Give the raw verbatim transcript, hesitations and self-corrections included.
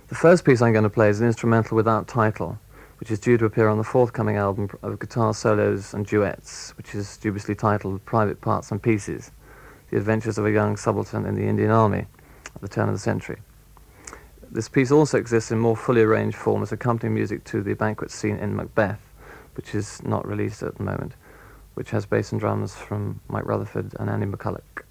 The first piece I'm going to play is an instrumental without title, which is due to appear on the forthcoming album of guitar solos and duets, which is dubiously titled Private Parts and Pieces, The Adventures of a Young Subaltern in the Indian Army at the turn of the century. This piece also exists in more fully arranged form as accompanying music to the banquet scene in Macbeth, which is not released at the moment, which has bass and drums from Mike Rutherford and Andy McCulloch.